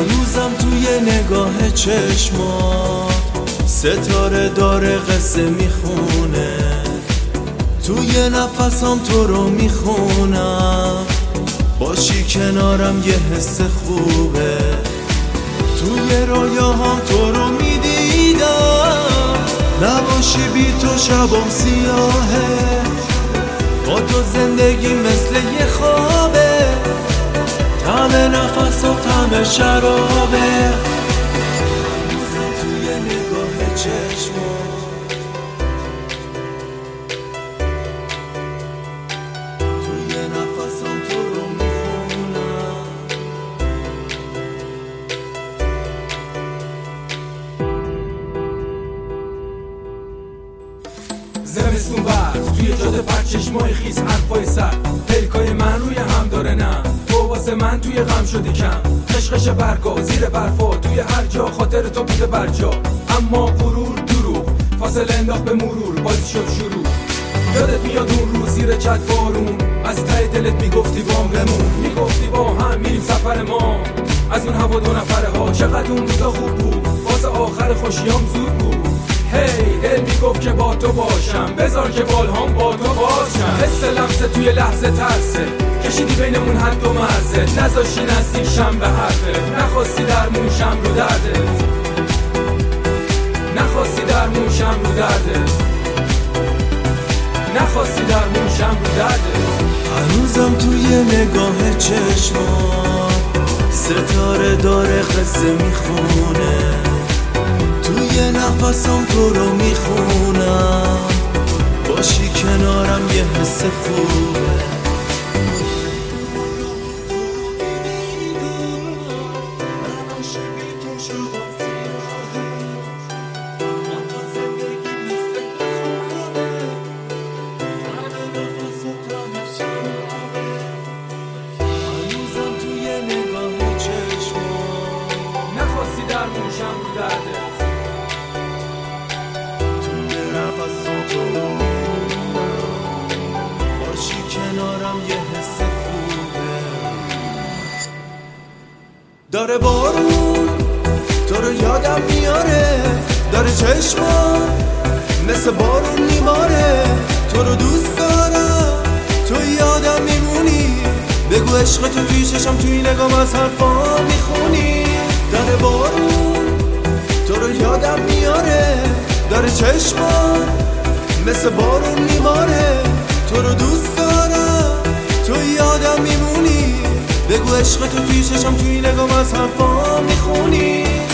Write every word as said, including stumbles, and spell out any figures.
هنوزم توی نگاه چشمات ستاره داره قصه میخونه، توی نفسم تو رو میخونم، باشی کنارم یه حس خوبه. توی رویاهام تو رو میدیدم، نباشی بی تو شبم سیاهه، با تو زندگی مثل یه خوابه، طعم نفس و طعم شرابه. توی نگاه چشمات توی نفسم تو رو میخونم. زمستون برد توی جاده پر چشمای خیز، حرفای سر پلکای من روی هم داره، نه تو واسه من توی غم شدی کم، خشخش برگا زیر برفا توی هر جا، خاطر تو بوده برجا، اما غرور دروغ فاصله انداخت به مرور، بازی شد شروع. یادت میاد اون روز زیر چت بارون، از ته دلت میگفتی بام بمون، میگفتی با هم میریم سفر ما، از اون هوا دو نفره ها، چقدر اون روزا خوب بود، واسه آخر خوشیام زود بود. هی دل میگفت که با تو باشم، بذار که بالهام با تو باشم. حس لمسه توی لحظه ترسه، کشیدی بینمون حد و مرزه، نذاشتی نزدیک شم به حرفه، نخواستی در موشم رو دردت، نخواستی در موشم رو دردت، نخواستی در موشم رو دردت. هنوزم توی نگاه چشمات ستاره داره قصه میخونه، توی نفسم تو رو میخونم، باشی کنارم یه حس خوبه. هنوزم توی نگاه چشمات نخواستی در موشم رو دردت، باشی کنارم یه حس خوبه. داره بارون تو رو یادم میاره، داره چشمم مثل بارون میباره، تو رو دوست دارم تو یادم میمونی، بگو عشق تو توی چشم توی نگام از حرفا میخونی. داره بارون تو رو یادم میاره، داره چشمم مثل بارون میباره، تو رو دوست دارم تو یادم میمونی، بگو عشق تو توی چشم توی نگام از حرفا میخونی.